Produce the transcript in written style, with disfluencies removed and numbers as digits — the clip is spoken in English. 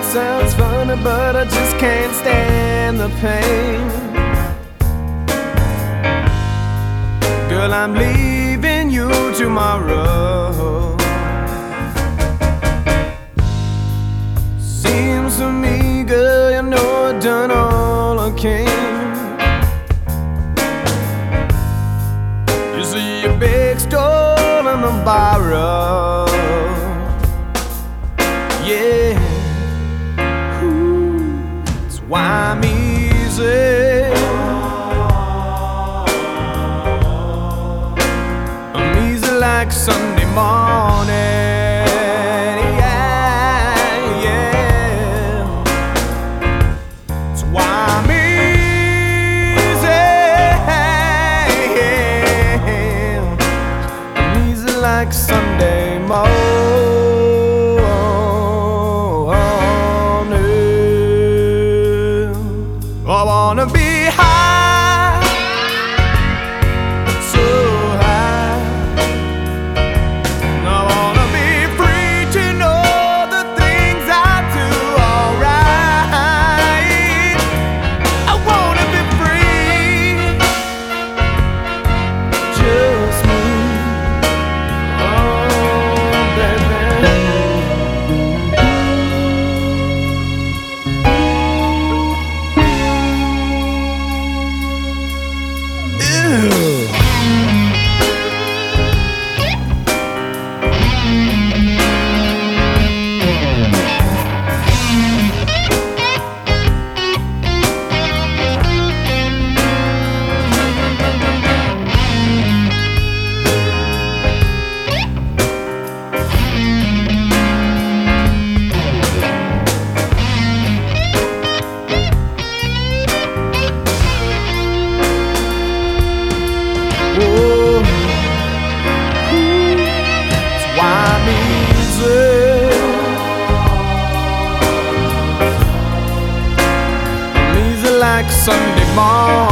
sounds funny, but I just can't stand the pain. Girl, I'm leaving you tomorrow. Seems to me, girl, you know I've done all I can. You see, you beg, stole, and I borrow. Yeah, that's why I'm easy. I'm easy like Sunday morning. Yeah, yeah. That's why I'm easy. I'm easy like Sunday morning. I wanna be high, so high. I wanna be free to know the things I do alright. I wanna be free, just me. Oh, baby. Like Sunday morning.